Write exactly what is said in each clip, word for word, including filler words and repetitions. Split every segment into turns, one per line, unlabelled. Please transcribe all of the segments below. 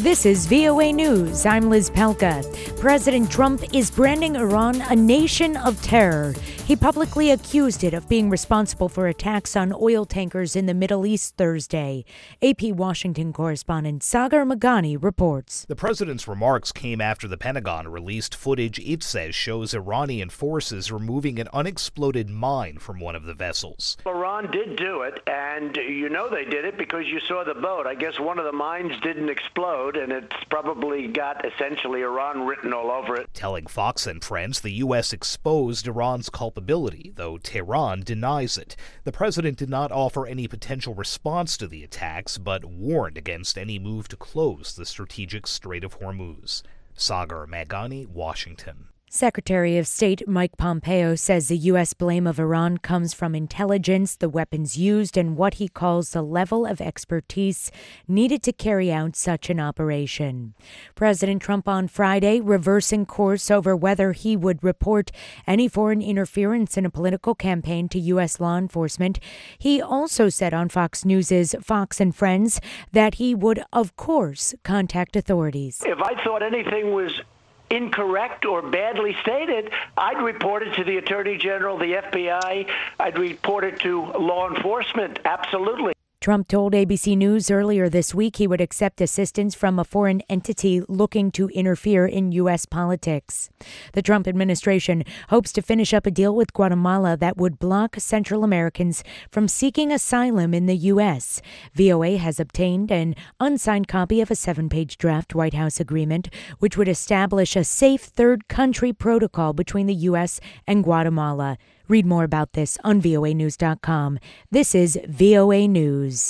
This is V O A News. I'm Liz Pelka. President Trump is branding Iran a nation of terror. He publicly accused it of being responsible for attacks on oil tankers in the Middle East Thursday. A P Washington correspondent Sagar Meghani reports.
The president's remarks came after the Pentagon released footage it says shows Iranian forces removing an unexploded mine from one of the vessels.
Iran did do it, and you know they did it because you saw the boat. I guess one of the mines didn't explode, and it's probably got essentially Iran written all over it.
Telling Fox and Friends the U S exposed Iran's culpability, though Tehran denies it. The president did not offer any potential response to the attacks, but warned against any move to close the strategic Strait of Hormuz. Sagar Meghani, Washington.
Secretary of State Mike Pompeo says the U S blame of Iran comes from intelligence, the weapons used, and what he calls the level of expertise needed to carry out such an operation. President Trump on Friday reversing course over whether he would report any foreign interference in a political campaign to U S law enforcement. He also said on Fox News' Fox and Friends that he would, of course, contact authorities.
If I thought anything was incorrect or badly stated, I'd report it to the Attorney General, the F B I. I'd report it to law enforcement. Absolutely.
Trump told A B C News earlier this week he would accept assistance from a foreign entity looking to interfere in U S politics. The Trump administration hopes to finish up a deal with Guatemala that would block Central Americans from seeking asylum in the U S. V O A has obtained an unsigned copy of a seven-page draft White House agreement, which would establish a safe third country protocol between the U S and Guatemala. Read more about this on V O A news dot com. This is V O A News.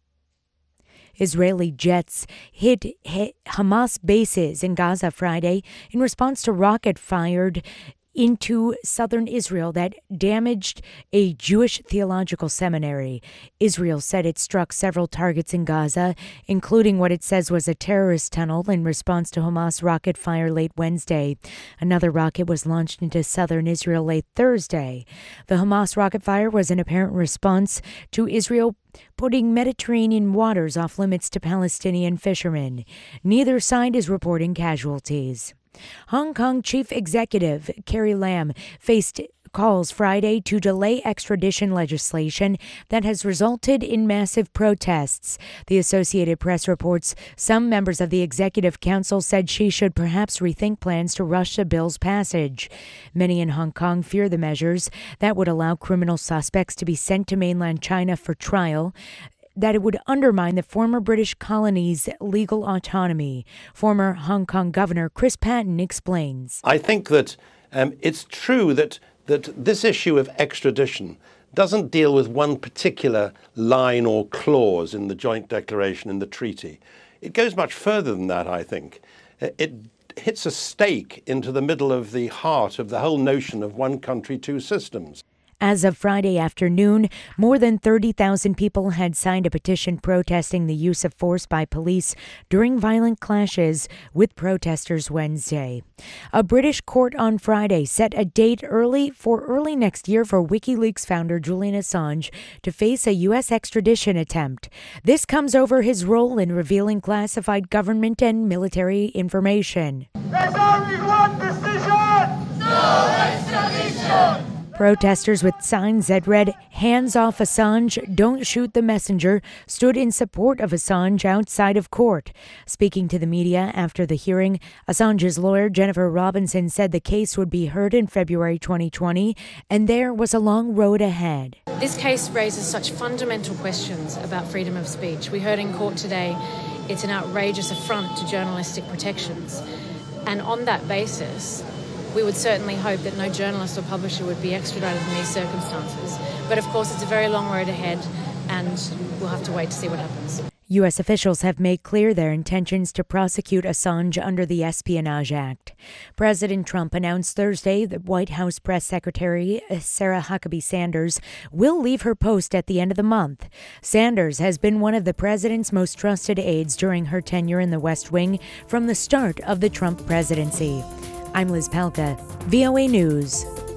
Israeli jets hit, hit Hamas bases in Gaza Friday in response to rocket fired into southern Israel that damaged a Jewish theological seminary. Israel said it struck several targets in Gaza, including what it says was a terrorist tunnel in response to Hamas rocket fire late Wednesday. Another rocket was launched into southern Israel late Thursday. The Hamas rocket fire was an apparent response to Israel putting Mediterranean waters off limits to Palestinian fishermen. Neither side is reporting casualties. Hong Kong Chief Executive Carrie Lam faced calls Friday to delay extradition legislation that has resulted in massive protests. The Associated Press reports some members of the Executive Council said she should perhaps rethink plans to rush the bill's passage. Many in Hong Kong fear the measures that would allow criminal suspects to be sent to mainland China for trial, that it would undermine the former British colony's legal autonomy. Former Hong Kong Governor Chris Patten explains.
I think that um, it's true that, that this issue of extradition doesn't deal with one particular line or clause in the joint declaration in the treaty. It goes much further than that, I think. It hits a stake into the middle of the heart of the whole notion of one country, two systems.
As of Friday afternoon, more than thirty thousand people had signed a petition protesting the use of force by police during violent clashes with protesters Wednesday. A British court on Friday set a date early for early next year for WikiLeaks founder Julian Assange to face a U S extradition attempt. This comes over his role in revealing classified government and military information.
There's only one decision! No extradition!
Protesters with signs that read, "Hands off Assange, don't shoot the messenger," stood in support of Assange outside of court. Speaking to the media after the hearing, Assange's lawyer, Jennifer Robinson, said the case would be heard in February twenty twenty, and there was a long road ahead.
This case raises such fundamental questions about freedom of speech. We heard in court today it's an outrageous affront to journalistic protections. And on that basis, we would certainly hope that no journalist or publisher would be extradited in these circumstances. But of course, it's a very long road ahead, and we'll have to wait to see what happens.
U S officials have made clear their intentions to prosecute Assange under the Espionage Act. President Trump announced Thursday that White House Press Secretary Sarah Huckabee Sanders will leave her post at the end of the month. Sanders has been one of the president's most trusted aides during her tenure in the West Wing from the start of the Trump presidency. I'm Liz Pelka, V O A News.